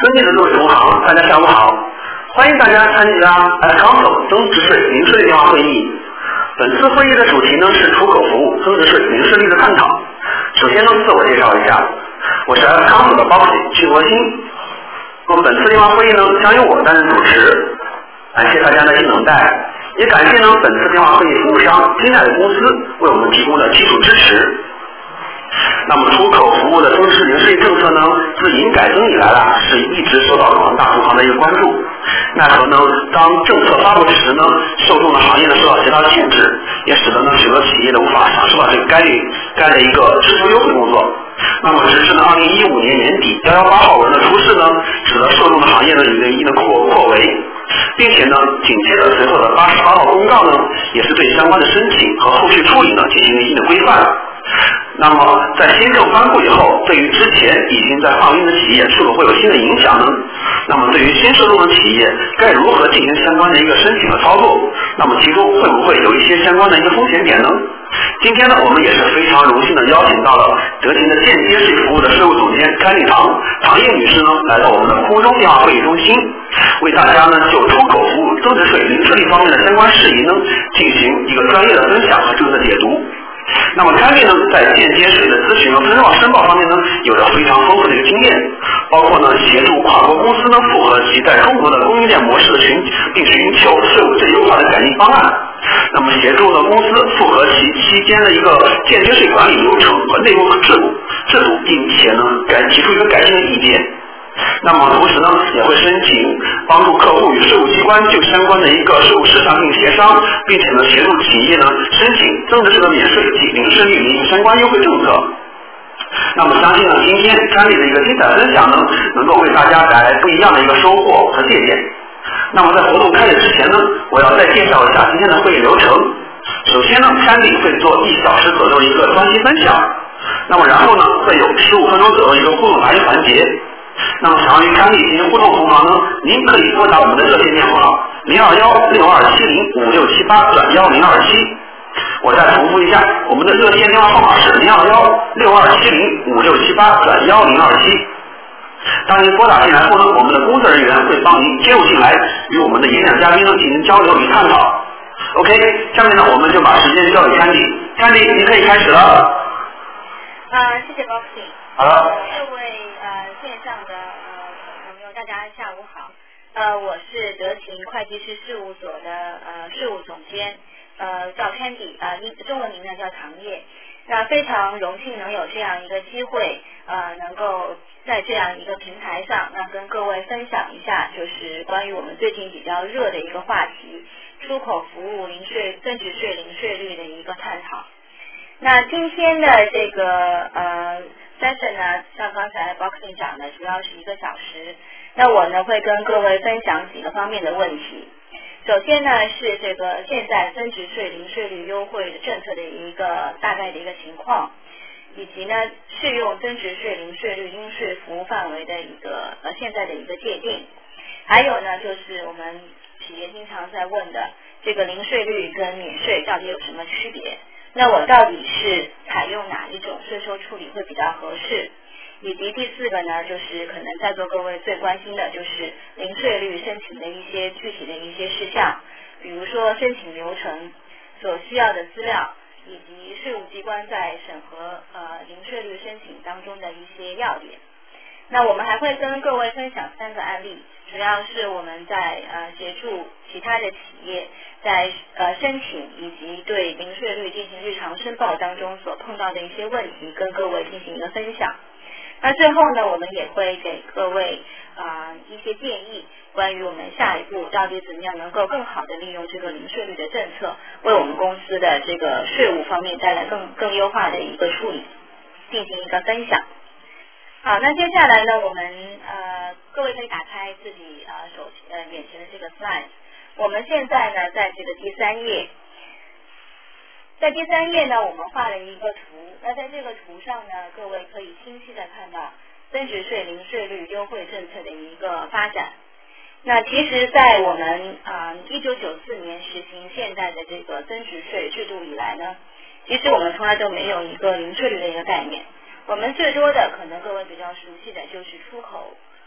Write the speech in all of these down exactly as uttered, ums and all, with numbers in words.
尊敬的各位同行，大家下午好，欢迎大家参加 Accounting 增值税零税电话会议。本次会议的主题呢是出口服务增值税零税率的探讨。首先呢，自我介绍一下，我是 Accounting 的 Boxy 曲国新。那么本次电话会议呢，将由我担任主持，感谢大家的等待，也感谢呢本次电话会议服务商金奈的公司为我们提供的技术支持。那么出口服务的增值零税政策呢，自营改增以来啊，是一直受到广大同行的一个关注。奈何呢，当政策发布时呢，受众的行业呢受到极大的限制，也使得呢许多企业呢无法享受到这个该类该的一个支出优惠工作。那么直至呢二零一五年年底幺幺八号文的出世呢，使得受众的行业呢有一个一定的扩扩围，并且呢紧接着随后的八十八号公告呢，也是对相关的申请和后续处理呢进行了一定的规范。那么在新政颁布以后，对于之前已经在放运的企业是否会有新的影响呢？那么对于新受众的企业该如何进行相关的一个申请和操作？那么其中会不会有一些相关的一个风险点呢？今天呢，我们也是非常荣幸的邀请到了德勤的间接税服务的税务总监甘丽堂唐叶女士呢，来到我们的空中电话会议中心，为大家呢就出口服务增值税零税率方面的相关事宜呢，进行一个专业的分享和政策解读。那么甘丽呢，在间接税的咨询和分账申报方面呢，有着非常丰富的一个经验，包括呢协助跨国公司呢符合其在中国的供应链模式的寻，并寻求税务最优化的改进方案。那么协助呢公司符合其期间的一个间接税管理流程和内部制度制度，并且呢改提出一个改进的意见。那么同时呢，也会申请帮助客户与税务机关就相关的一个税务事项进行协商，并且呢协助企业呢申请增值税的免税及零税率的一个相关优惠政策。那么相信呢，今天甘丽的一个精彩分享呢，能够为大家带来不一样的一个收获和借鉴。那么在活动开始之前呢，我要再介绍一下今天的会议流程。首先呢，甘丽会做一小时左右的一个专题分享，那么然后呢，会有十五分钟左右的一个互动答疑环节。那么想要与甘丽进行互动同行呢，您可以拨打我们的热线电话零二幺六二七零五六七八转幺零二七。我再重复一下，我们的热线电话号码是零二幺六二七零五六七八转幺零二七。当您拨打进来后呢，我们的工作人员会帮您接入进来，与我们的演讲嘉宾呢进行交流与探讨。OK， 下面呢我们就把时间交给甘丽，甘丽您可以开始了。 啊，谢谢 Boxy。 好了。 各位呃线上的呃朋友，大家下午好。呃，我是德勤会计师事务所的呃事务总监，呃叫 Candy， 呃中文名呢叫唐叶。那非常荣幸能有这样一个机会，呃能够在这样一个平台上，那跟各位分享一下，就是关于我们最近比较热的一个话题，出口服务零税增值税零税率的一个探讨。那今天的这个呃 session 呢，像刚才 Boxing 讲的，主要是一个小时。那我呢会跟各位分享几个方面的问题。首先呢是这个现在增值税零税率优惠的政策的一个大概的一个情况，以及呢适用增值税零税率应税服务范围的一个呃现在的一个界定。还有呢就是我们企业经常在问的这个零税率跟免税到底有什么区别？那我到底是采用哪一种税收处理会比较合适？以及第四个呢，就是可能在座各位最关心的就是零税率申请的一些具体的一些事项，比如说申请流程所需要的资料，以及税务机关在审核呃零税率申请当中的一些要点。那我们还会跟各位分享三个案例，主要是我们在呃协助其他的企业在呃申请以及对零税率进行日常申报当中所碰到的一些问题，跟各位进行一个分享。那最后呢，我们也会给各位啊、呃、一些建议，关于我们下一步到底怎么样能够更好的利用这个零税率的政策，为我们公司的这个税务方面带来更更优化的一个处理，进行一个分享。好，那接下来呢，我们呃各位可以打开自己呃手呃眼前的这个 slide。我们现在呢，在这个第三页，在第三页呢，我们画了一个图。那在这个图上呢，各位可以清晰的看到增值税零税率优惠政策的一个发展。那其实，在我们啊一九九四年实行现在的这个增值税制度以来呢，其实我们从来都没有一个零税率的一个概念。我们最多的可能各位比较熟悉的就是出口呃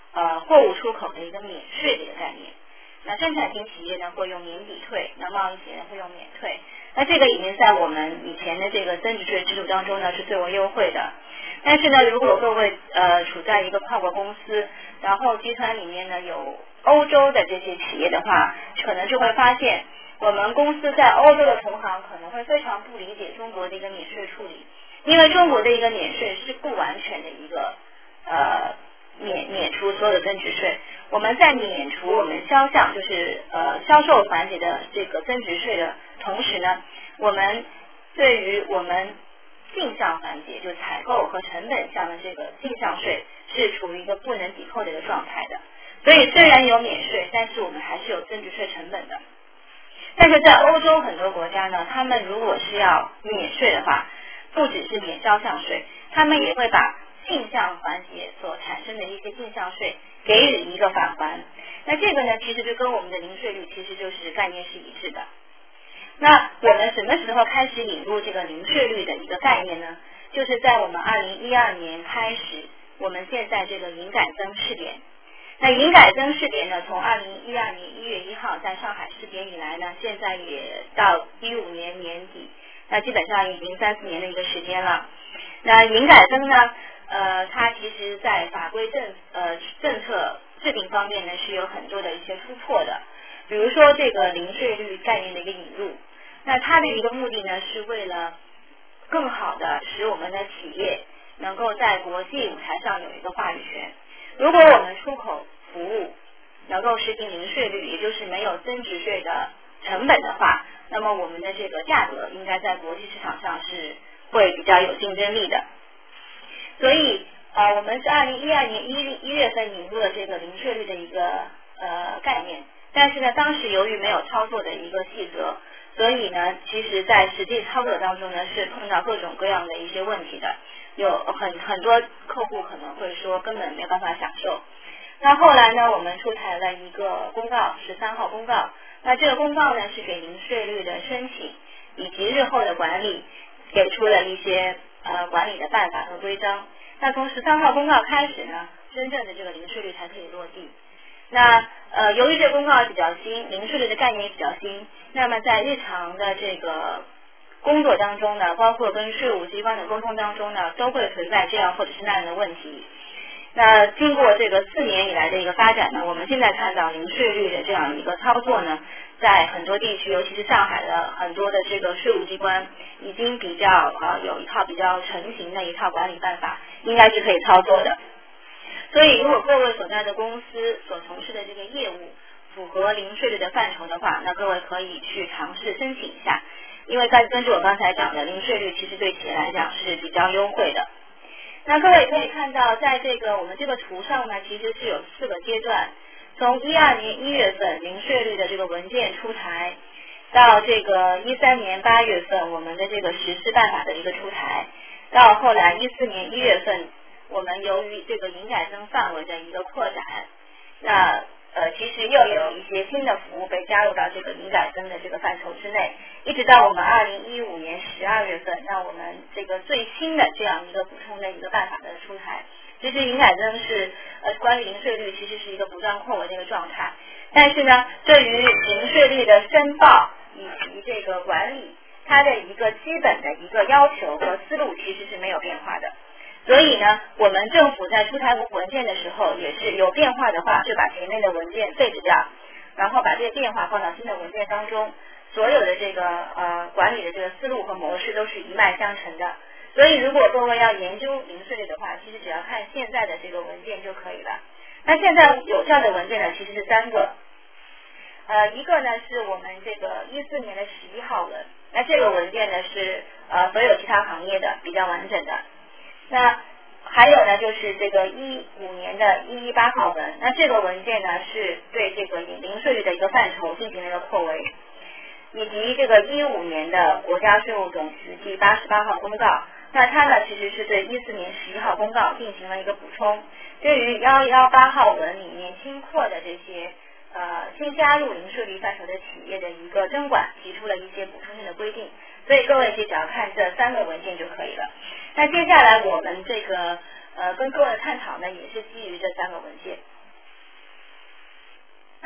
货物出口的一个免税的一个概念。那生产型企业呢会用年底退，那贸易企业呢会用免退。那这个已经在我们以前的这个增值税制度当中呢是最为优惠的。但是呢，如果各位呃处在一个跨国公司，然后集团里面呢有欧洲的这些企业的话，可能就会发现我们公司在欧洲的同行可能会非常不理解中国的一个免税处理，因为中国的一个免税是不完全的一个呃免免除所有的增值税。我们在免除我们销项就是呃销售环节的这个增值税的同时呢，我们对于我们进项环节就采购和成本项的这个进项税是处于一个不能抵扣的一个状态的。所以虽然有免税，但是我们还是有增值税成本的。但是在欧洲很多国家呢，他们如果是要免税的话，不只是免销项税，他们也会把进项环节所产生的一些进项税给予一个返还。那这个呢，其实就跟我们的零税率其实就是概念是一致的。那我们什么时候开始引入这个零税率的一个概念呢？就是在我们二零一二年开始，我们现在这个营改增试点。那营改增试点呢，从二零一二年一月一号在上海试点以来呢，现在也到一五年年底，那基本上已经三四年的一个时间了。那营改增呢，呃，它其实在法规政呃政策制定方面呢是有很多的一些突破的，比如说这个零税率概念的一个引入，那它的一个目的呢是为了更好的使我们的企业能够在国际舞台上有一个话语权。如果我们出口服务能够实行零税率，也就是没有增值税的成本的话，那么我们的这个价格应该在国际市场上是会比较有竞争力的。所以呃，我们是二零一二年一一月份引入了这个零税率的一个呃概念，但是呢，当时由于没有操作的一个细则，所以呢，其实在实际操作当中呢，是碰到各种各样的一些问题的。有很很多客户可能会说根本没有办法享受。那后来呢，我们出台了一个公告，十三号公告。那这个公告呢，是给零税率的申请以及日后的管理给出了一些呃管理的办法和规章。那从十三号公告开始呢，真正的这个零税率才可以落地。那呃，由于这个公告比较新，零税率的概念也比较新，那么在日常的这个工作当中呢，包括跟税务机关的沟通当中呢，都会存在这样或者是那样的问题。那经过这个四年以来的一个发展呢，我们现在看到零税率的这样一个操作呢，在很多地区，尤其是上海的很多的这个税务机关，已经比较呃有一套比较成型的一套管理办法，应该是可以操作的。所以，如果各位所在的公司所从事的这个业务符合零税率的范畴的话，那各位可以去尝试申请一下。因为根据我刚才讲的，零税率其实对企业来讲是比较优惠的。那各位可以看到，在这个我们这个图上呢，其实是有四个阶段。从一二年一月份零税率的这个文件出台，到这个一三年八月份我们的这个实施办法的一个出台，到后来一四年一月份，我们由于这个营改增范围的一个扩展，那呃，其实又有一些新的服务被加入到这个营改增的这个范畴之内，一直到我们二零一五年十二月份，那我们这个最新的这样一个补充的一个办法的出台。其实营改增是呃关于零税率其实是一个不断扩围的一个状态，但是呢，对于零税率的申报以及这个管理，它的一个基本的一个要求和思路其实是没有变化的。所以呢，我们政府在出台文件的时候，也是有变化的话，就把前面的文件废止掉，然后把这些变化放到新的文件当中。所有的这个呃管理的这个思路和模式都是一脉相承的。所以，如果各位要研究零税率的话，其实只要看现在的这个文件就可以了。那现在有效的文件呢，其实是三个。呃，一个呢是我们这个一四年的十一号文，那这个文件呢是呃所有其他行业的比较完整的。那还有呢，就是这个一五年的一一八号文，那这个文件呢是对这个零税率的一个范畴进行了一个扩围，以及这个一五年的国家税务总局第八十八号公告，那它呢其实是对一四年十一号公告进行了一个补充，对于幺幺八号文里面新扩的这些呃新加入零税率范畴的企业的一个征管提出了一些补充性的规定，所以各位只要看这三个文件就可以了。那接下来我们这个呃跟各位探讨呢，也是基于这三个文件。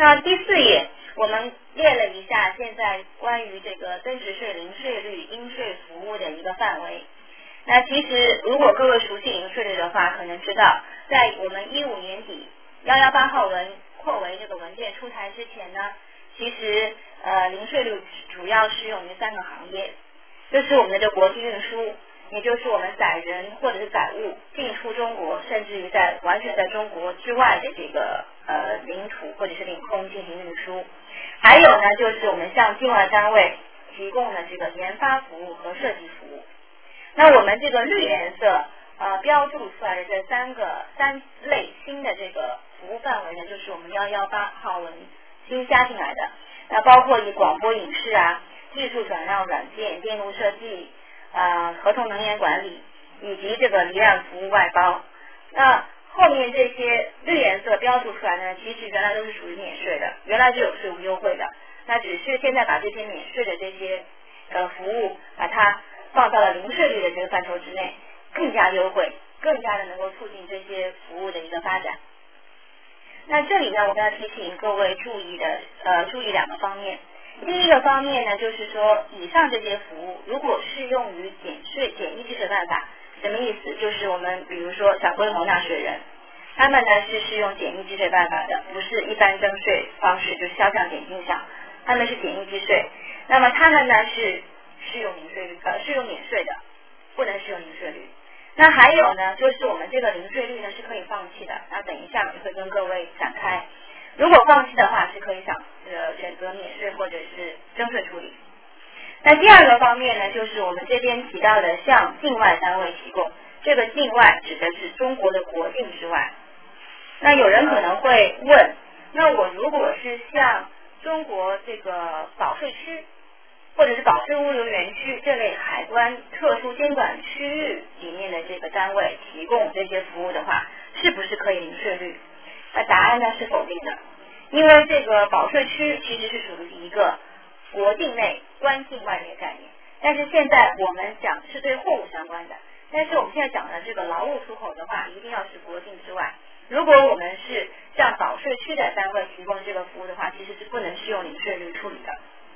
那第四页我们列了一下现在关于这个增值税、零税率、应税服务的一个范围。那其实如果各位熟悉零税率的话，可能知道在我们一五年底一一八号文扩围这个文件出台之前呢，其实呃零税率主要适用于三个行业，就是我们的这国际运输，也就是我们载人或者是载物进出中国，甚至于在完全在中国之外的这个呃领土或者是领空进行运输。还有呢，就是我们向境外单位提供的这个研发服务和设计服务。那我们这个绿颜色呃标注出来的这三个三类新的这个服务范围呢，就是我们一一八号文新加进来的。那包括以广播影视啊、技术转让软件、电路设计、呃合同能源管理以及这个离岸服务外包。那后面这些绿颜色标注出来呢，其实原来都是属于免税的，原来就有税务优惠的。那只是现在把这些免税的这些呃服务，把它放到了零税率的这个范畴之内，更加优惠，更加的能够促进这些服务的一个发展。那这里呢，我们要提醒各位注意的呃注意两个方面。第一个方面呢，就是说以上这些服务如果适用于减税简易计税办法，什么意思？就是我们比如说小规模纳税人，他们呢是适用简易计税办法的，不是一般征税方式，就是销项减进项，他们是简易计税。那么他们呢是适用零税率呃适用免税的，不能适用零税率。那还有呢，就是我们这个零税率呢是可以放弃的，那等一下我会跟各位展开。如果放弃的话，是可以想呃选择免税或者是征税处理。那第二个方面呢，就是我们这边提到的向境外单位提供，这个境外指的是中国的国境之外。那有人可能会问，那我如果是向中国这个保税区或者是保税物流园区这类海关特殊监管区域里面的这个单位提供这些服务的话，是不是可以零税率？那答案呢是否定的，因为这个保税区其实是属于一个国境内关境外的一个概念，但是现在我们讲是对货物相关的，但是我们现在讲的这个劳务出口的话，一定要是国境之外。如果我们是向保税区的单位提供这个服务的话，其实是不能适用零税率处理的。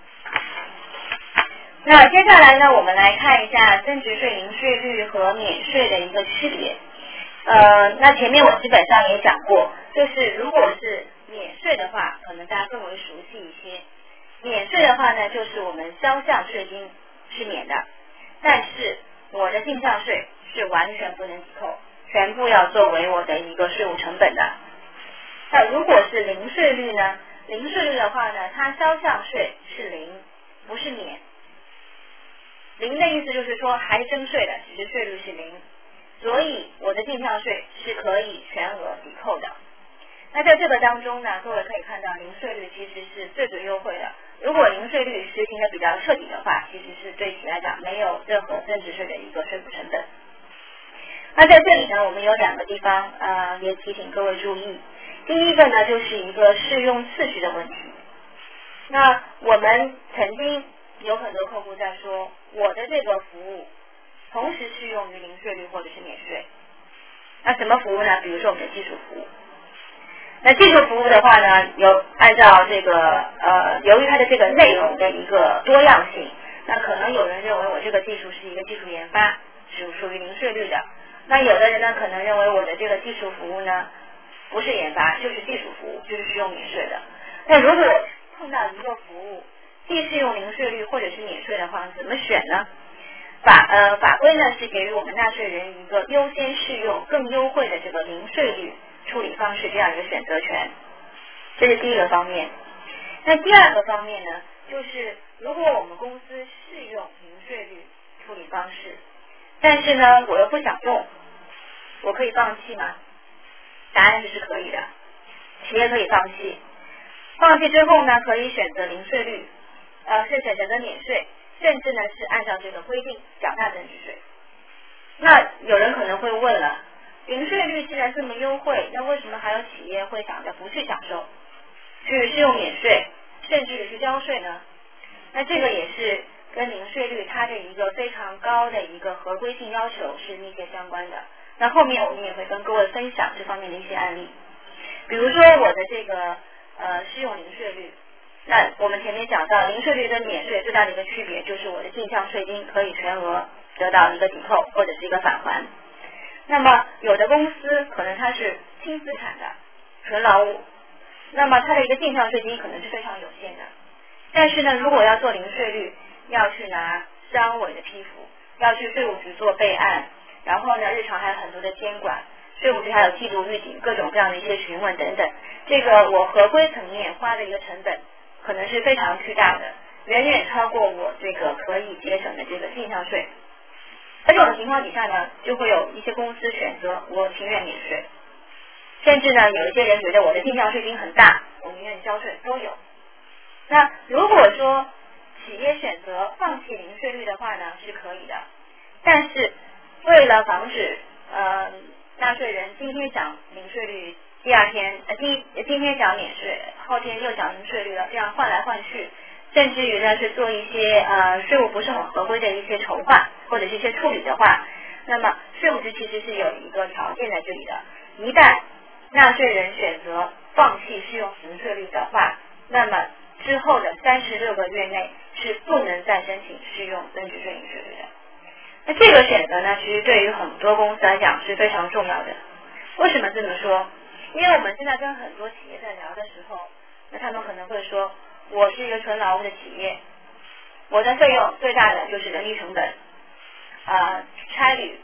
那接下来呢，我们来看一下增值税、零税率和免税的一个区别。呃，那前面我基本上也讲过，就是如果是免税的话，可能大家更为熟悉一些。免税的话呢，就是我们销项税金是免的，但是我的进项税是完全不能抵扣，全部要作为我的一个税务成本的。那如果是零税率呢？零税率的话呢，它销项税是零，不是免。零的意思就是说还征税的，只是税率是零，所以我的进项税是可以全额抵扣的。那在这个当中呢，各位可以看到零税率其实是最最优惠的。如果零税率实行的比较彻底的话，其实是对企来讲没有任何增值税的一个税负成本。那在这里呢，我们有两个地方呃也提醒各位注意。第一个呢，就是一个适用次序的问题。那我们曾经有很多客户在说，我的这个服务同时适用于零税率或者是免税。那什么服务呢？比如说我们的技术服务。那技术服务的话呢，有按照这个呃，由于它的这个内容的一个多样性，那可能有人认为我这个技术是一个技术研发，是属于零税率的。那有的人呢，可能认为我的这个技术服务呢，不是研发，就是技术服务，就是适用免税的。那如果碰到一个服务既适用零税率或者是免税的话，怎么选呢？法呃法规呢是给予我们纳税人一个优先适用更优惠的这个零税率处理方式这样一个选择权，这是第一个方面。那第二个方面呢，就是如果我们公司适用零税率处理方式，但是呢我又不想用，我可以放弃吗？答案是可以的，企业可以放弃。放弃之后呢，可以选择零税率，呃，是选择免税，甚至呢是按照这个规定缴纳增值税。那有人可能会问了，零税率既然这么优惠，那为什么还有企业会想着不去享受，去适用免税，甚至于去交税呢？那这个也是跟零税率它的一个非常高的一个合规性要求是密切相关的。那后面我们也会跟各位分享这方面的一些案例。比如说我的这个呃适用零税率。那我们前面讲到零税率跟免税最大的一个区别就是我的进项税金可以全额得到一个抵扣或者是一个返还。那么有的公司可能它是轻资产的纯劳务，那么它的一个进项税金可能是非常有限的。但是呢，如果要做零税率，要去拿商委的批复，要去税务局做备案，然后呢，日常还有很多的监管，税务局还有季度预警，各种各样的一些询问等等。这个我合规层面花的一个成本可能是非常巨大的，远远超过我这个可以节省的这个进项税。在这种情况底下呢，就会有一些公司选择我情愿免税，甚至呢，有一些人觉得我的进项税金很大，我宁愿交税都有。那如果说企业选择放弃零税率的话呢，是可以的，但是为了防止呃纳税人今天讲零税率，第二天呃今今天讲免税，后天又讲零税率了，这样换来换去，甚至于呢是做一些呃税务不是很合规的一些筹划或者是一些处理的话，那么税务局其实是有一个条件在这里的，一旦纳税人选择放弃适用零税率的话，那么之后的三十六个月内是不能再申请适用增值税零税率的。那这个选择呢，其实对于很多公司来讲是非常重要的。为什么这么说？因为我们现在跟很多企业在聊的时候，那他们可能会说，我是一个纯劳务的企业，我的费用最大的就是人力成本、呃、差旅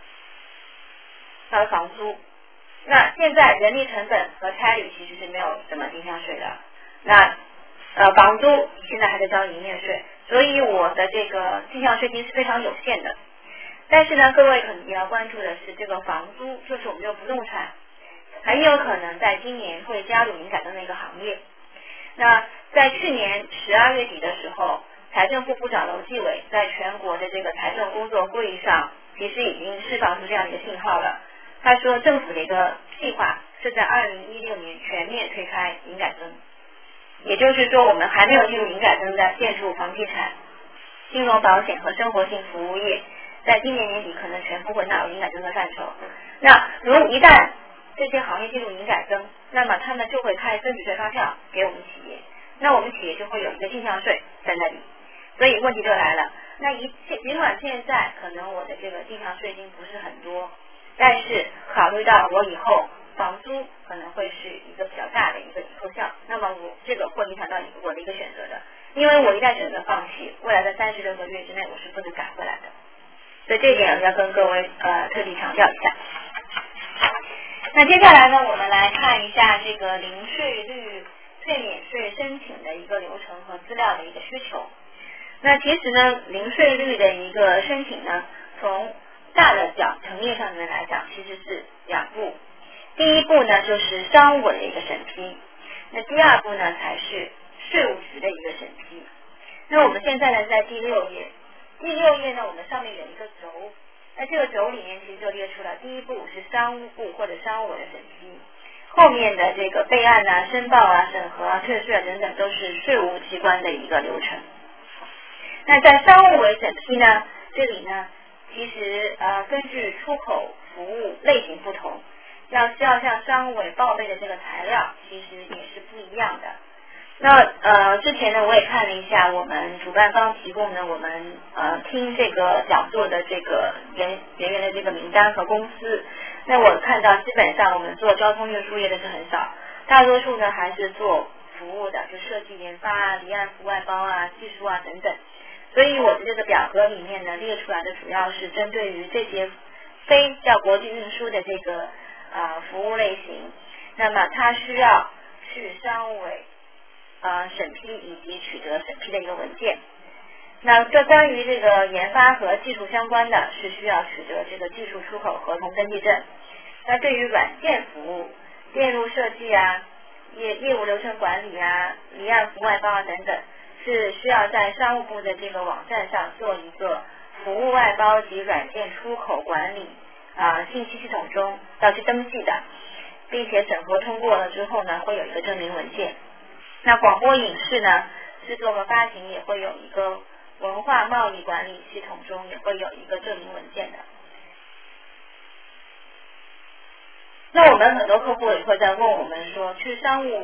还有房租。那现在人力成本和差旅其实是没有什么进项税的，那呃房租现在还在交营业税，所以我的这个进项税金是非常有限的。但是呢，各位可能也要关注的是，这个房租就是我们的不动产，很有可能在今年会加入营改增的一个行业。那在去年十二月底的时候，财政部部长楼继伟在全国的这个财政工作会议上，其实已经释放出这样的一个信号了。他说，政府的一个计划是在二零一六年全面推开营改增，也就是说，我们还没有进入营改增的建筑、房地产、金融保险和生活性服务业，在今年年底可能全部会纳入营改增的范畴。那如一旦这些行业进入营改增，那么他们就会开增值税发票给我们企业，那我们企业就会有一个进项税在那里。所以问题就来了，那一尽管现在可能我的这个进项税金不是很多，但是考虑到我以后房租可能会是一个比较大的一个抵扣项，那么我这个会影响到我的一个选择的，因为我一旦选择放弃，未来的三十六个月之内我是不能改回来的。所以这一点要跟各位呃特地强调一下。那接下来呢，我们来看一下这个零税率退免税申请的一个流程和资料的一个需求。那其实呢，零税率的一个申请呢，从大的讲层面上面来讲，其实是两步。第一步呢，就是商委的一个审批，那第二步呢，才是税务局的一个审批。那我们现在呢，在第六页，第六页呢，我们上面有一个轴，那这个轴里面其实就列出了第一步是商务部或者商务委的审批，后面的这个备案啊、申报啊、审核啊、退税啊等等，都是税务机关的一个流程。那在商务委审批呢，这里呢，其实呃根据出口服务类型不同，要需要向商务委报备的这个材料，其实也是不一样的。那呃，之前呢，我也看了一下我们主办方提供的我们呃听这个讲座的这个人人员的这个名单和公司。那我看到基本上我们做交通运输业的是很少，大多数呢还是做服务的，就设计研发啊、离岸服外包啊、技术啊等等。所以我的这个表格里面呢列出来的主要是针对于这些非叫国际运输的这个啊、呃、服务类型，那么它需要去商务委呃审批以及取得审批的一个文件。那这关于这个研发和技术相关的，是需要取得这个技术出口合同登记证。那对于软件服务、电路设计啊、业业务流程管理啊、离岸服外包啊等等，是需要在商务部的这个网站上做一个服务外包及软件出口管理啊、呃、信息系统中要去登记的，并且审核通过了之后呢，会有一个证明文件。那广播影视呢，制作和发行也会有一个文化贸易管理系统中也会有一个证明文件的。那我们很多客户也会在问我们说，去商务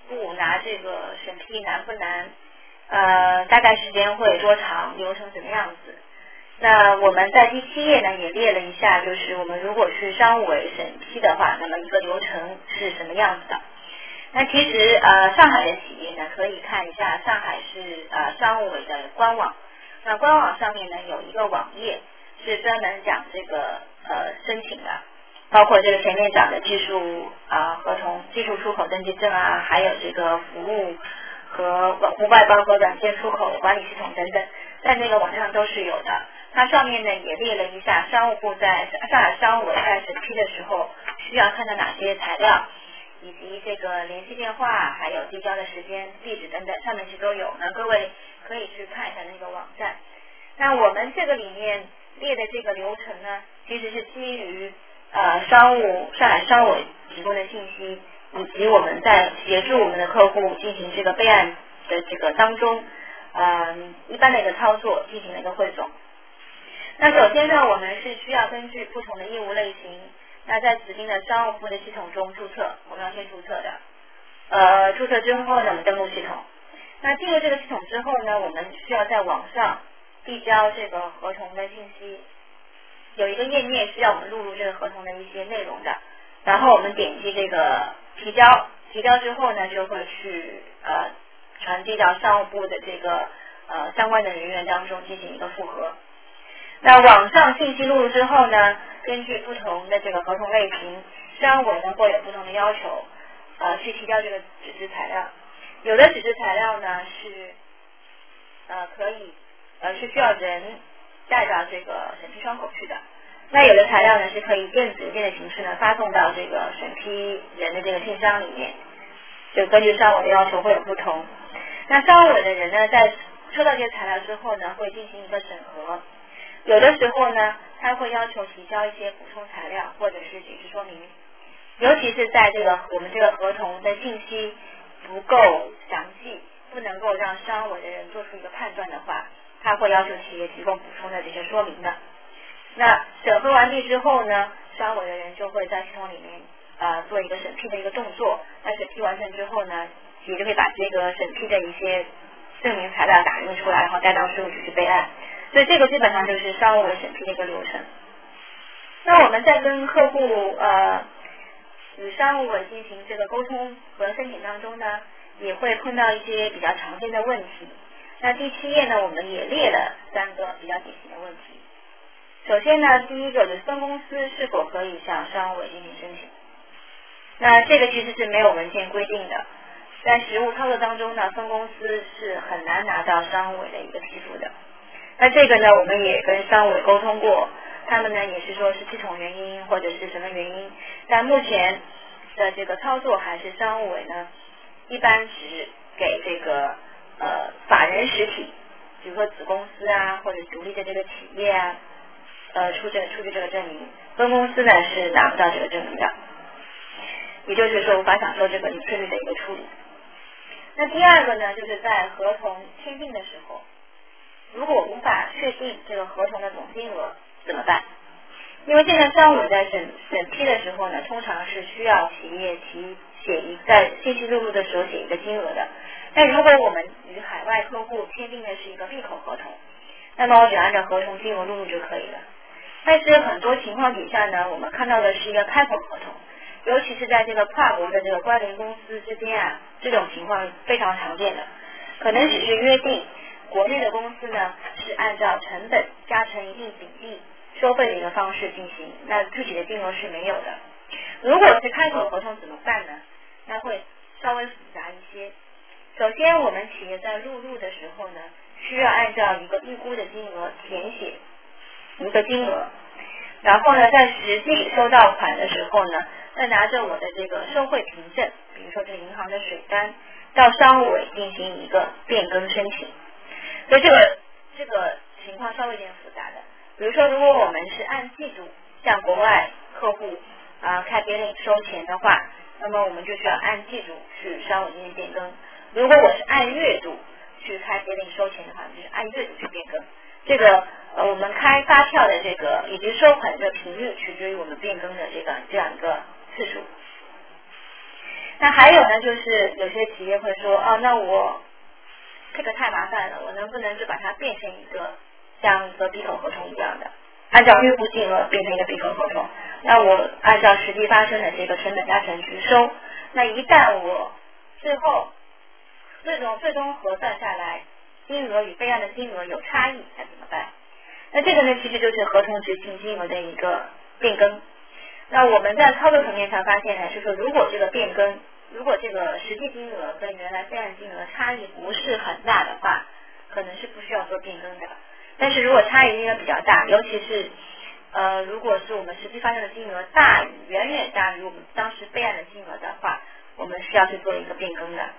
部拿这个审批难不难？呃，大概时间会多长？流程怎么样子？那我们在第七页呢也列了一下，就是我们如果去商务委审批的话，那么一个流程是什么样子的？那其实呃，上海的企业呢可以看一下上海市呃商务委的官网。那官网上面呢有一个网页是专门讲这个呃申请的，包括这个前面讲的技术啊、呃、合同、技术出口登记证啊，还有这个服务和户外包和软件出口管理系统等等，在那个网上都是有的。它上面呢也列了一下商务部在上海商务委在审批的时候需要看到哪些材料，以及这个联系电话，还有递交的时间、地址等等，上面其实都有。那各位可以去看一下那个网站。那我们这个里面列的这个流程呢，其实是基于呃商务上海商委提供的信息，以及我们在协助我们的客户进行这个备案的这个当中，呃一般的一个操作进行了一个汇总。那首先呢，我们是需要根据不同的业务类型，那在指定的商务部的系统中注册，我们要先注册的。呃，注册之后呢，我们登录系统。那进入这个系统之后呢，我们需要在网上递交这个合同的信息，有一个页面需要我们录入这个合同的一些内容的。然后我们点击这个提交，提交之后呢，就会去呃传递到商务部的这个呃相关的人员当中进行一个复核。那网上信息录入之后呢，根据不同的这个合同类型，商委呢会有不同的要求，呃，去提交这个纸质材料。有的纸质材料呢是呃可以呃是需要人带到这个审批窗口去的，那有的材料呢是可以电子邮件的形式呢发送到这个审批人的这个信箱里面，就根据商委的要求会有不同。那商委的人呢在收到这些材料之后呢，会进行一个审核。有的时候呢，他会要求提交一些补充材料或者是解释说明，尤其是在这个我们这个合同的信息不够详细，不能够让商委的人做出一个判断的话，他会要求企业提供补充的这些说明的。那审核完毕之后呢，商委的人就会在系统里面呃做一个审批的一个动作。那审批完成之后呢，企业就会把这个审批的一些证明材料打印出来，然后带到事务局去备案。所以这个基本上就是商务委审批的一个流程。那我们在跟客户呃与商务委进行这个沟通和申请当中呢，也会碰到一些比较常见的问题。那第七页呢，我们也列了三个比较典型的问题。首先呢，第一个就是分公司是否可以向商务委进行申请。那这个其实是没有文件规定的，在实务操作当中呢，分公司是很难拿到商务委的一个批复的。那这个呢，我们也跟商委沟通过，他们呢也是说是系统原因或者是什么原因，但目前的这个操作还是商务委呢，一般只给这个呃法人实体，比如说子公司啊或者独立的这个企业啊，呃出这出具这个证明，分公司呢是拿不到这个证明的，也就是说无法享受这个零税率的一个处理。那第二个呢，就是在合同签订的时候，如果无法确定这个合同的总金额怎么办？因为现在商委在审审批的时候呢，通常是需要企业提写一在信息录入的时候写一个金额的。但如果我们与海外客户签订的是一个闭口合同，那么我只按照合同金额录入就可以了。但是很多情况底下呢，我们看到的是一个开口合同，尤其是在这个跨国的这个关联公司之间啊，这种情况非常常见的，可能只是约定国内的公司呢是按照成本加成一定比例收费的一个方式进行，那具体的金额是没有的。如果是开口合同怎么办呢？那会稍微复杂一些。首先我们企业在录入的时候呢，需要按照一个预估的金额填写一个金额，然后呢在实际收到款的时候呢，再拿着我的这个收汇凭证，比如说这个银行的水单，到商务委进行一个变更申请。所以这个这个情况稍微有点复杂的。比如说，如果我们是按季度向国外客户啊、呃、开别领收钱的话，那么我们就需要按季度去商务进行变更。如果我是按月度去开别领收钱的话，就是按月度去变更。这个呃，我们开发票的这个以及收款的这个频率，取决于我们变更的这个这样一个次数。那还有呢，就是是有些企业会说，哦，那我这个太麻烦了，我能不能就把它变成一个像一个闭口合同一样的，按照预估金额变成一个闭口合同，那我按照实际发生的这个成本加成去收，那一旦我最后最终最终核算下来金额与备案的金额有差异，那怎么办？那这个呢，其实就是合同执行金额的一个变更。那我们在操作层面上发现呢，就是说如果这个变更，如果这个实际金额跟原来备案金额差异不是很大的话，可能是不需要做变更的。但是如果差异金额比较大，尤其是呃，如果是我们实际发生的金额大于远远大于我们当时备案的金额的话，我们需要去做一个变更的。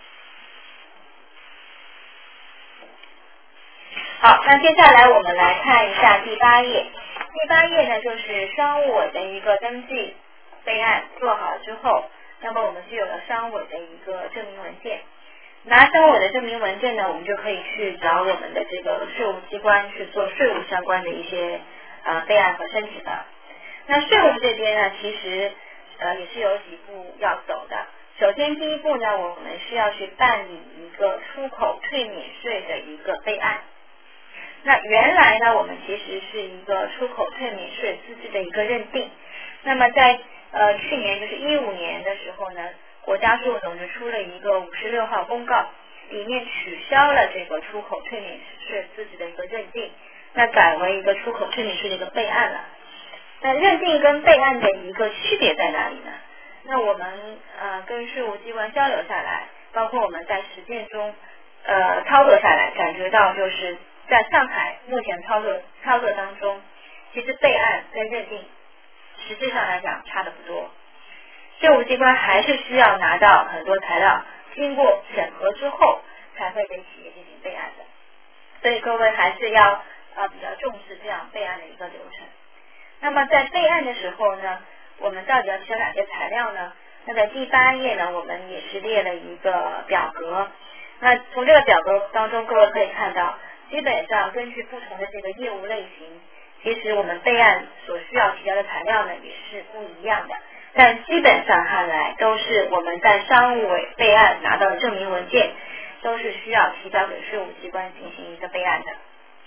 好，那接下来我们来看一下第八页。第八页呢，就是商务委的一个登记备案做好之后，那么我们就有了商务委的一个证明文件。拿商务委的证明文件呢，我们就可以去找我们的这个税务机关去做税务相关的一些呃备案和申请的。那税务这边呢，其实呃也是有几步要走的。首先第一步呢，我们需要去办理一个出口退免税的一个备案。那原来呢，我们其实是一个出口退免税资质的一个认定。那么在呃去年就是一五年的时候呢，国家税务总局出了一个五十六号公告，里面取消了这个出口退免税资质的一个认定，那改为一个出口退免税的一个备案了。那认定跟备案的一个区别在哪里呢？那我们呃跟税务机关交流下来，包括我们在实践中呃操作下来，感觉到就是在上海目前操作操作当中，其实备案跟认定实际上来讲差的不多。税务机关还是需要拿到很多材料，经过审核之后才会给企业进行备案的。所以各位还是要呃比较重视这样备案的一个流程。那么在备案的时候呢，我们到底要提交哪些材料呢？那在第八页呢，我们也是列了一个表格。那从这个表格当中，各位可以看到，基本上根据不同的这个业务类型，其实我们备案所需要提交的材料呢也是不一样的。但基本上看来，都是我们在商务委备案拿到的证明文件，都是需要提交给税务机关进行一个备案的。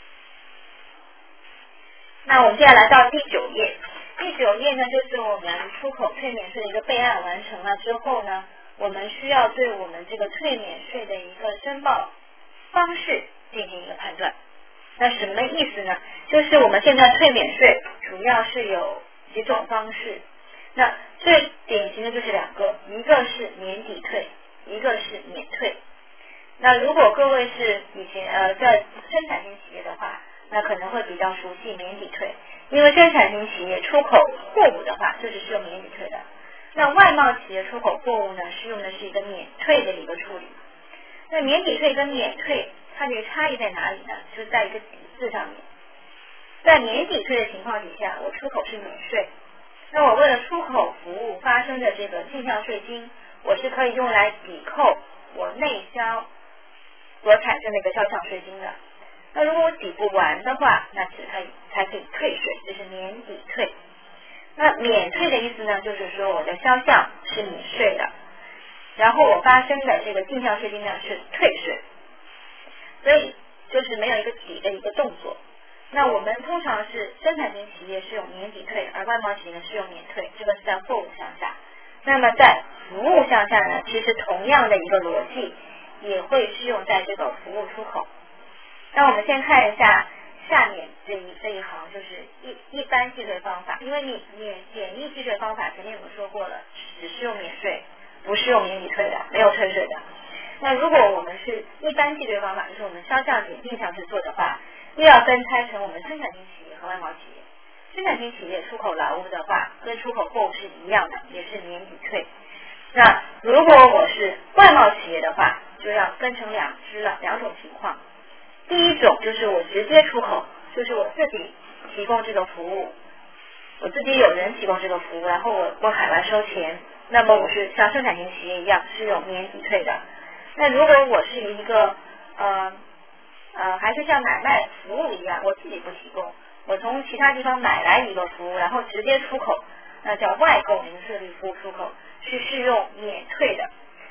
那我们接下来到第九页，第九页呢，就是我们出口退免税的一个备案完成了之后呢，我们需要对我们这个退免税的一个申报方式进行一个判断。那什么意思呢？就是我们现在退免税主要是有几种方式，那最典型的就是两个，一个是年底退，一个是免退。那如果各位是以前呃在生产型企业的话，那可能会比较熟悉年底退，因为生产型企业出口货物的话，就是是用年底退的。那外贸企业出口货物呢，是用的是一个免退的一个处理。那年底退跟免退，它这个差异在哪里呢？就是在一个底字上面。在年底退的情况底下，我出口是免税，那我为了出口服务发生的这个进项税金，我是可以用来抵扣我内销所产生的一个销项税金的。那如果我抵不完的话，那只可以才可以退税，就是年底退。那免退的意思呢，就是说我的销项是免税的，然后我发生的这个进项税金呢是退税，所以就是没有一个抵的一个动作。那我们通常是生产型企业是用年底退，而外贸企业呢是用免退，这个是在货物项下。那么在服务项下呢，其实同样的一个逻辑也会适用在这个服务出口。那我们先看一下下面这一这一行，就是一一般计税方法，因为你免简易计税方法前面我们说过了，只适用免税，不适用年底退的，没有退税的。那如果我们是一般计税方法，就是我们销项减进项去做的话，又要分拆成我们生产型企业和外贸企业。生产型企业出口劳务的话，跟出口货物是一样的，也是年底退。那如果我是外贸企业的话，就要分成两支了，两种情况。第一种就是我直接出口，就是我自己提供这个服务，我自己有人提供这个服务，然后我我海外收钱，那么我是像生产型企业一样是有年底退的。那如果我是一个呃呃还是像买卖服务一样，我自己不提供，我从其他地方买来一个服务，然后直接出口，那叫外购零税率服务出口，是适用免退的。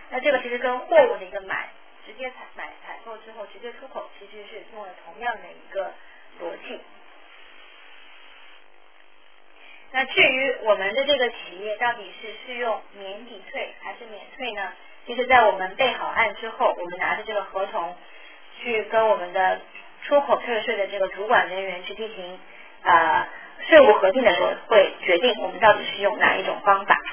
那这个其实跟货物的一个买直接采买采购之后直接出口其实是用了同样的一个逻辑。那至于我们的这个企业到底是适用免抵退还是免退呢？其实在我们备好案之后，我们拿着这个合同去跟我们的出口退税的这个主管人员去进行呃税务核定的时候，会决定我们到底是用哪一种方法。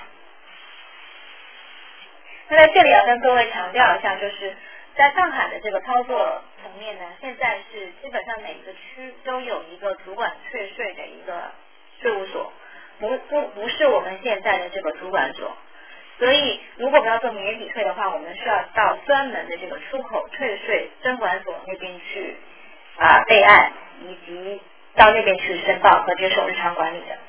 那在这里要跟各位强调一下，就是在上海的这个操作层面呢，现在是基本上每个区都有一个主管退税的一个税务所，不不不是我们现在的这个主管所。所以如果我们要做免抵退的话，我们需要到专门的这个出口退税征管所那边去啊、呃、备案，以及到那边去申报和接受日常管理的。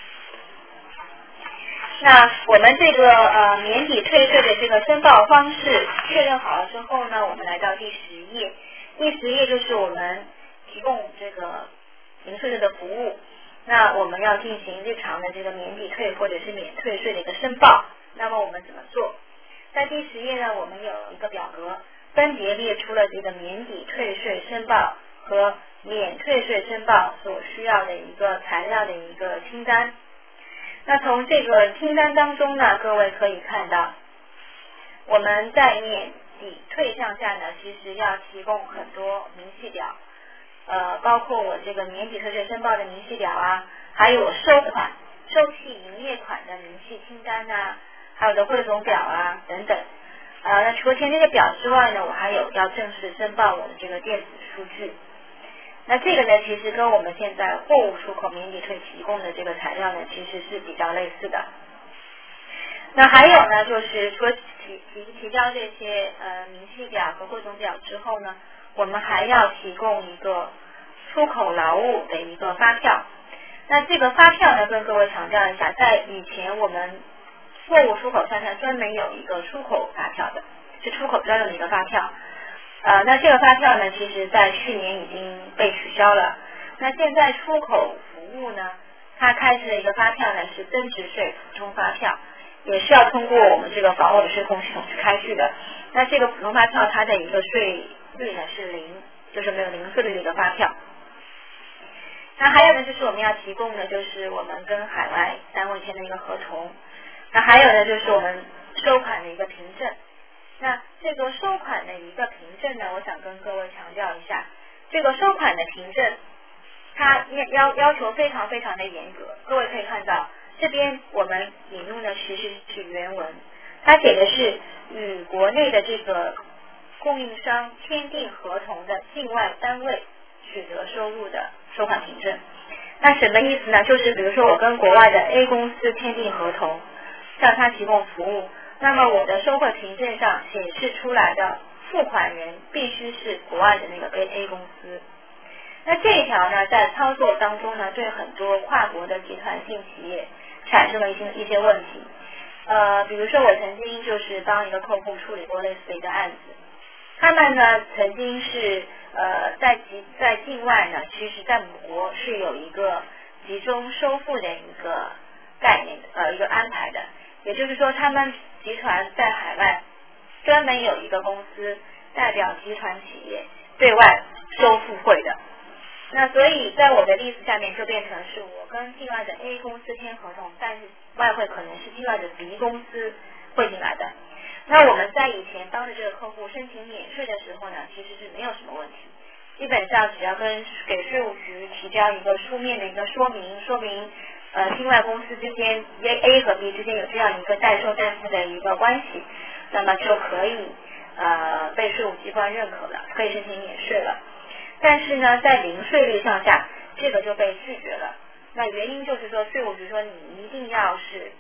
那我们这个呃免抵退税的这个申报方式确认好了之后呢，我们来到第十页。第十页就是我们提供这个零税的服务。那我们要进行日常的这个免抵退或者是免退税的一个申报。那么我们怎么做？在第十页呢，我们有一个表格，分别列出了这个免抵退税申报和免退税申报所需要的一个材料的一个清单。那从这个清单当中呢，各位可以看到，我们在免抵退项下呢，其实要提供很多明细表，呃，包括我这个免抵退税申报的明细表啊，还有收款、收契营业款的明细清单啊，还有的汇总表啊等等。呃，那除了填这个表之外呢，我还有要正式申报我的这个电子数据。那这个呢，其实跟我们现在货物出口免抵退提供的这个材料呢，其实是比较类似的。那还有呢，就是除了提提提交这些呃明细表和汇总表之后呢，我们还要提供一个出口劳务的一个发票。那这个发票呢，跟各位强调一下，在以前我们货物出口项下专门有一个出口发票的，是出口专用的一个发票。呃，那这个发票呢，其实在去年已经被取消了。那现在出口服务呢，它开设的一个发票呢是增值税普通发票，也是要通过我们这个房屋的税控系统去开具的。那这个普通发票它的一个税率呢是零，就是没有零税率的一个发票。那还有呢，就是我们要提供的就是我们跟海外单位签的一个合同。那还有呢，就是我们收款的一个凭证。那这个收款的一个凭证呢，我想跟各位强调一下，这个收款的凭证它要要求非常非常的严格。各位可以看到这边我们引用的其实是原文，它写的是与国内的这个供应商签订合同的境外单位取得收入的收款凭证。那什么意思呢？就是比如说我跟国外的 A 公司签订合同，向他提供服务，那么我的收汇凭证上显示出来的付款人必须是国外的那个 A 公司。那这一条呢，在操作当中呢，对很多跨国的集团性企业产生了一些一些问题。呃，比如说我曾经就是帮一个客户处理过类似的一个案子，他们呢曾经是呃在集在境外呢，其实在母国是有一个集中收付的一个概念呃一个安排的。也就是说，他们集团在海外专门有一个公司代表集团企业对外收付汇的。那所以在我的例子下面就变成是我跟境外的 A 公司签合同，但是外汇可能是境外的 B 公司汇进来的。那我们在以前帮着这个客户申请免税的时候呢，其实是没有什么问题。基本上只要跟给税务局提交一个书面的一个说明，说明呃，境外公司之间 A 和 B 之间有这样一个代收代付的一个关系，那么就可以呃被税务机关认可了，可以申请免税了。但是呢，在零税率项下，这个就被拒绝了。那原因就是说，税务局说你一定要是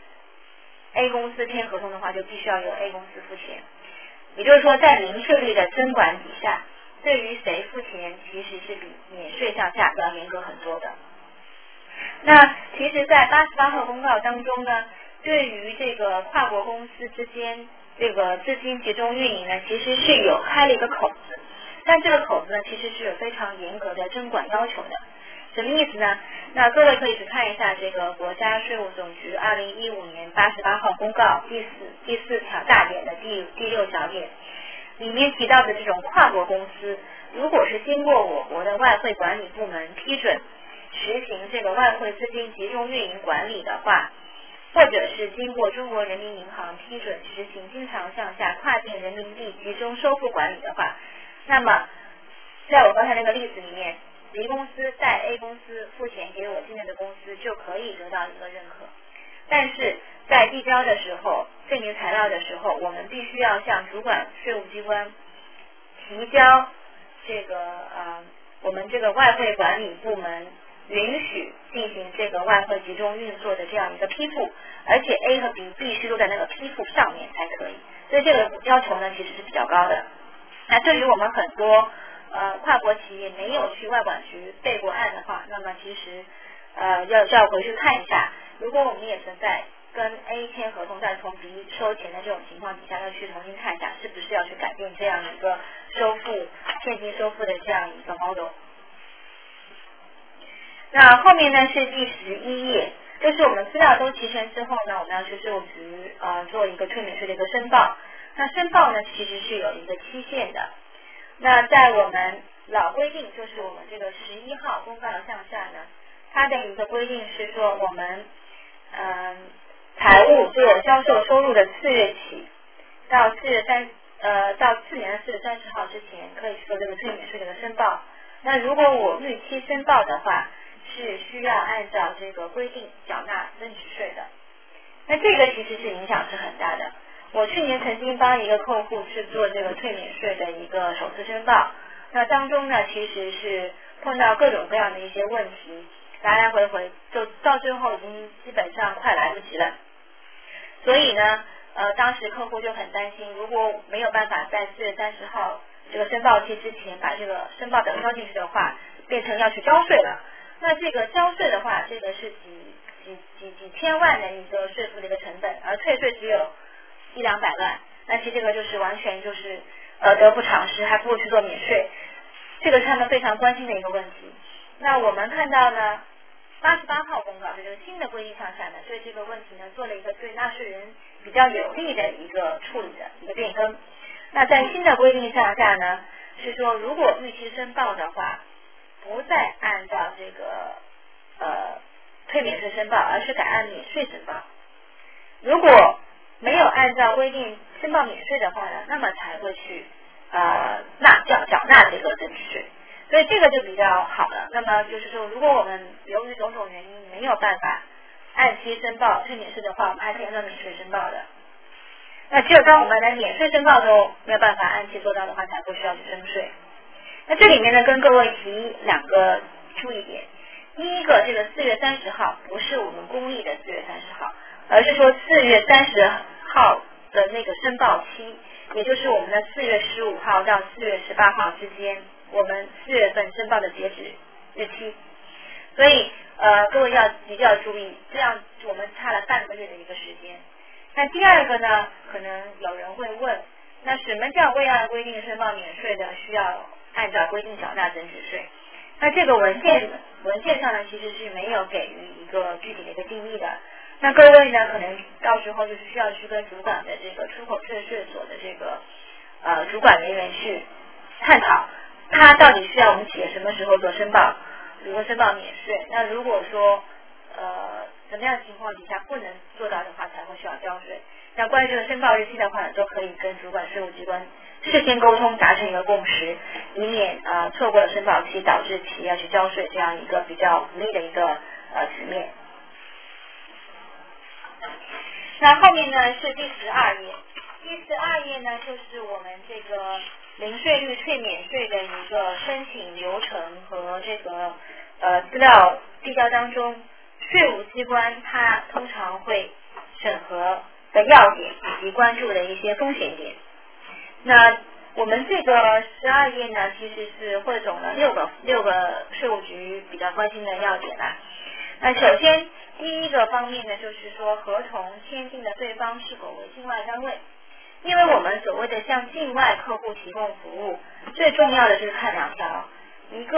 A 公司签合同的话，就必须要由 A 公司付钱。也就是说，在零税率的征管底下，对于谁付钱，其实是比免税项下要严格很多的。那其实在八十八号公告当中呢，对于这个跨国公司之间这个资金集中运营呢，其实是有开了一个口子，但这个口子呢，其实是有非常严格的征管要求的。 什么意思呢？那各位可以去看一下这个国家税务总局二零一五年八十八号公告第四第四条大点的第第六小点里面提到的这种跨国公司，如果是经过我国的外汇管理部门批准实行这个外汇资金集中运营管理的话，或者是经过中国人民银行批准实行经常向下跨境人民币集中收付管理的话，那么在我刚才那个例子里面，B 公司代 A 公司付钱给我境内的公司就可以得到一个认可，但是在递交的时候，证明材料的时候，我们必须要向主管税务机关提交这个呃我们这个外汇管理部门允许进行这个外汇集中运作的这样一个批复，而且 A 和 B 必须都在那个批复上面才可以，所以这个要求呢其实是比较高的。那对于我们很多呃跨国企业没有去外管局备过案的话，那么其实呃要要回去看一下，如果我们也存在跟 A 签合同再从 B 收钱的这种情况底下，要去重新看一下是不是要去改变这样一个收付现金收付的这样一个 model。那后面呢是第十一页，就是我们资料都齐全之后呢，我们要去税务局呃做一个退免税的一个申报。那申报呢其实是有一个期限的。那在我们老规定，就是我们这个十一号公告项下呢，它的一个规定是说，我们嗯、呃、财务做销售收入的四月起到四月三呃到次年的四月三十号之前，可以去做这个退免税的一个申报。那如果我逾期申报的话，是需要按照这个规定缴纳增值税的。那这个其实是影响是很大的。我去年曾经帮一个客户去做这个退免税的一个首次申报，那当中呢其实是碰到各种各样的一些问题，来来回回就到最后已经基本上快来不及了。所以呢呃当时客户就很担心，如果没有办法在四月三十号这个申报期之前把这个申报表交进去的话，变成要去交税了。那这个交税的话，这个是几几几几千万的一个税负的一个成本，而退税只有一两百万，那其实这个就是完全就是呃得不偿失，还不如去做免税，这个是他们非常关心的一个问题。那我们看到呢，八十八号公告这个新的规定项下呢，对这个问题呢做了一个对纳税人比较有利的一个处理的一个变更。那在新的规定项下呢，是说如果逾期申报的话，不再按照这个呃退免税申报，而是改按免税申报。如果没有按照规定申报免税的话呢，那么才会去呃纳缴缴纳这个增值税。所以这个就比较好了。那么就是说，如果我们由于种种原因没有办法按期申报退免税的话，我们还是按照免税申报的。那只有当我们连免税申报都没有办法按期做到的话，才不需要去征税。那这里面呢，跟各位提两个注意点。第一个，这个四月三十号不是我们公历的四月三十号，而是说四月三十号的那个申报期，也就是我们的四月十五号到四月十八号之间，我们四月份申报的截止日期。所以呃，各位要一定要注意，这样我们差了半个月的一个时间。那第二个呢，可能有人会问，那什么叫未按规定申报免税的，需要按照规定缴纳增值税？那这个文件文件上呢，其实是没有给予一个具体的一个定义的。那各位呢，可能到时候就是需要去跟主管的这个出口税税所的这个呃主管人员去探讨，他到底需要我们企业什么时候做申报，如何申报免税。那如果说呃什么样的情况底下不能做到的话，才会需要交税。那关于这个申报日期的话呢，都可以跟主管税务机关事先沟通，达成一个共识，以免呃错过了申报期导致企业要去交税这样一个比较不利的一个呃局面。那后面呢是第十二页，第十二页呢就是我们这个零税率退免税的一个申请流程和这个呃资料递交当中，税务机关它通常会审核的要点以及关注的一些风险点。那我们这个十二页呢，其实是汇总了六个六个税务局比较关心的要点啦。那首先第一个方面呢，就是说合同签订的对方是否为境外单位。因为我们所谓的向境外客户提供服务，最重要的就是看两条，一个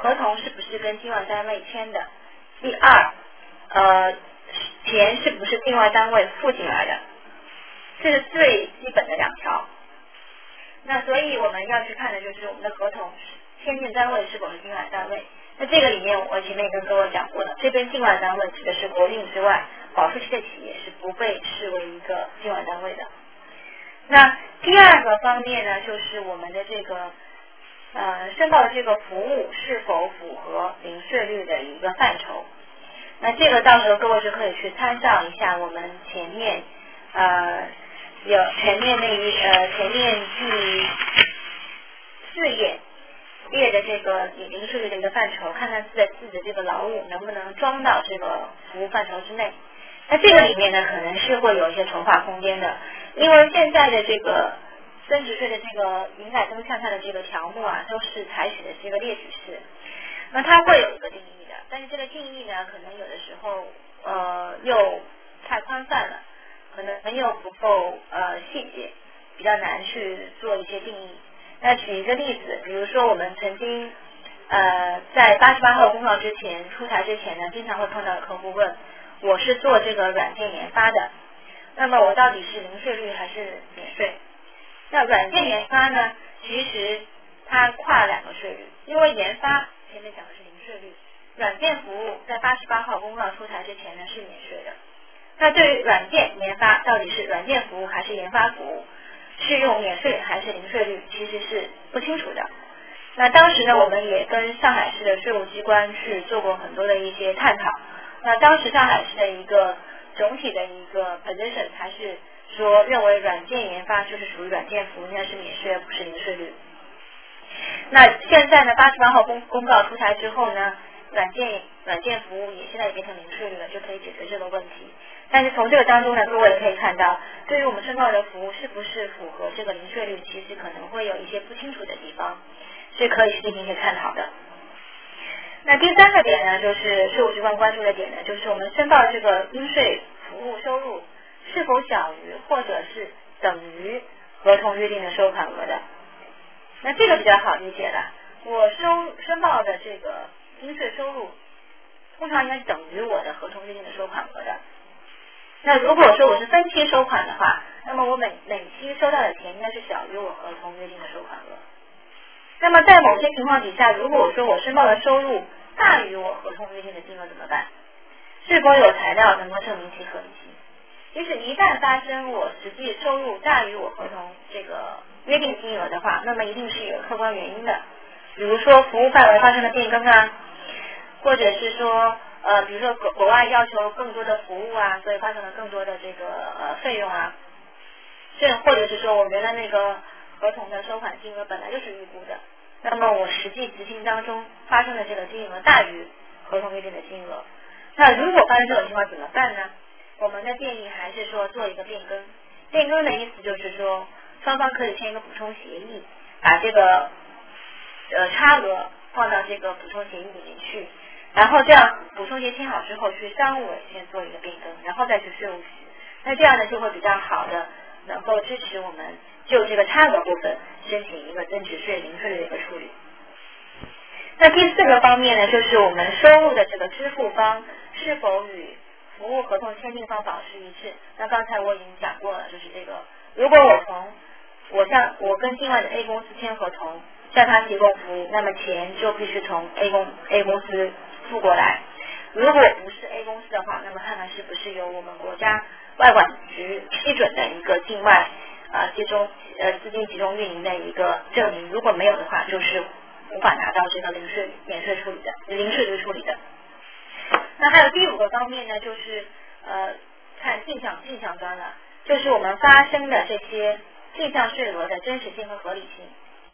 合同是不是跟境外单位签的？第二，呃，钱是不是境外单位付进来的？这是最基本的两条。那所以我们要去看的就是我们的合同签订单位是否是境外单位。那这个里面我前面也跟各位讲过了，这边境外单位指的是国定之外，保出期的企业是不被视为一个境外单位的。那第二个方面呢，就是我们的这个呃申报的这个服务是否符合零税率的一个范畴。那这个到时候各位就可以去参照一下我们前面呃有前面那一呃前面第四页列的这个零税率的一个范畴，看看自的自己的这个劳务能不能装到这个服务范畴之内。那这个里面呢，可能是会有一些筹划空间的，因为现在的这个增值税的这个营改增项下的这个条目啊，都是采取的是一个列举式，那它会有一个定义的，但是这个定义呢，可能有的时候呃又太宽泛了，可能又不够呃细节，比较难去做一些定义。那举一个例子，比如说我们曾经呃在八十八号公告之前出台之前呢，经常会碰到客户问，我是做这个软件研发的，那么我到底是零税率还是免税？那软件研发呢，其实它跨两个税率，因为研发前面讲的是零税率，软件服务在八十八号公告出台之前呢是免税的。那对于软件研发到底是软件服务还是研发服务，适用免税还是零税率，其实是不清楚的。那当时呢，我们也跟上海市的税务机关去做过很多的一些探讨。那当时上海市的一个总体的一个 position 还是说认为软件研发就是属于软件服务，应该是免税而不是零税率。那现在呢，八十八号公公告出台之后呢，软件软件服务也现在也变成零税率了，就可以解决这个问题。但是从这个当中呢，各位可以看到，对于我们申报的服务是不是符合这个零税率，其实可能会有一些不清楚的地方，是可以进行一些探讨的。那第三个点呢，就是税务机关关注的点呢，就是我们申报这个应税服务收入是否小于或者是等于合同约定的收款额的。那这个比较好理解了，我收申报的这个应税收入通常应该等于我的合同约定的收款额的。那如果说我是分期收款的话，那么我每每期收到的钱应该是小于我合同约定的收款额。那么在某些情况底下，如果说我申报的收入大于我合同约定的金额怎么办？是否有材料能够证明其合理性？就是一旦发生我实际收入大于我合同这个约定金额的话，那么一定是有客观原因的，比如说服务范围发生了变更啊，或者是说呃，比如说国国外要求更多的服务啊，所以发生了更多的这个呃费用啊，这或者是说我原来那个合同的收款金额本来就是预估的，那么我实际执行当中发生的这个金额大于合同约定的金额，那如果发生这种情况怎么办呢？我们的建议还是说做一个变更。变更的意思就是说，双方可以签一个补充协议，把这个呃差额放到这个补充协议里面去，然后这样补充协签好之后，去商务委先做一个变更，然后再去税务局。那这样呢，就会比较好的能够支持我们就这个差额部分申请一个增值税零税率的一个处理。那第四个方面呢，就是我们收入的这个支付方是否与服务合同签订方保持一致。那刚才我已经讲过了，就是这个，如果我从我向我跟境外的 A 公司签合同，向他提供服务，那么钱就必须从 A 公 A 公司付过来。如果不是 A 公司的话，那么看看是不是由我们国家外管局批准的一个境外呃集中呃资金集中运营的一个证明，如果没有的话，就是无法拿到这个零税免税处理的零税率处理的。那还有第五个方面呢，就是呃看进项进项端了，就是我们发生的这些进项税额的真实性和合理性。